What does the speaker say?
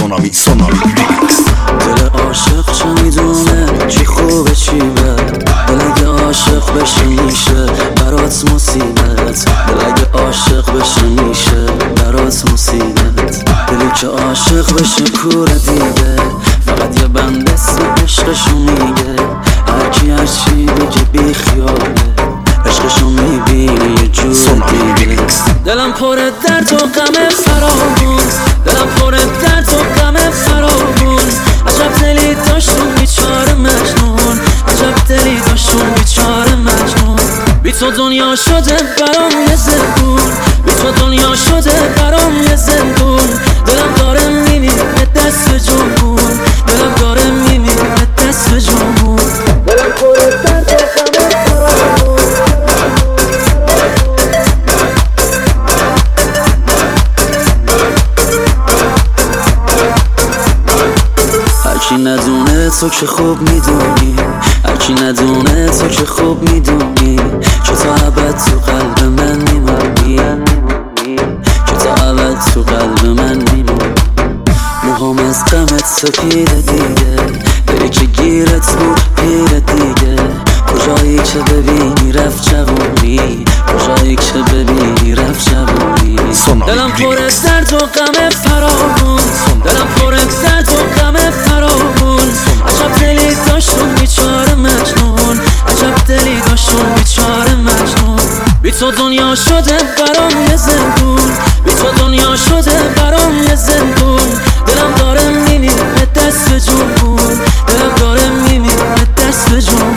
سونامی ریمیکس. دل عاشق چه میدونه چی خوبه چی بد، دل اگه عاشق بشه میشه برات مصیبت، دل اگه عاشق بشه میشه برات مصیبت. دلی که عاشق بشه کوره دیگه، فقط یه بند اسم عشقشو میگه، هرکی هرچی بگه بی خیاله، عشقشو میبینی یه جور دیگه. دلم پر درد و غم فراوون، دلم پر درد و غم فراوون، عجب دلی داشتون بیچاره مجنون، عجب دلی داشتون بیچاره مجنون. بی تو دنیا شده برام یه زندون، بی تو دنیا شده برام یه زندون. دلم داره میمیره دست به جنبون، دلم داره میمیره دست به جنبون. دلم پر درد و غم فراوون. هرکی ندونه تو که خوب میدونی، هرکی ندونه تو که خوب میدونی، که تا ابد تو قلب من میمونی، که تا ابد تو قلب من میمونی. موهام از غمت سپیده دیگه، دلی که گیرت بود پیر دیگه، کجایی که ببینی رفت جوونی، کجایی که ببینی رفت جوونی. دلم پر درد و غم فراوون، دلم پر درد و غم فراوون، عجب دلی داشتون بیچاره مجنون، عجب دلی داشتون بیچاره مجنون. بی تو دنیا شده برام یه زندون، بی تو دنیا شده برام یه زندون. دلم داره میمیره دست به جنبون، دلم داره میمیره دست به جنبون.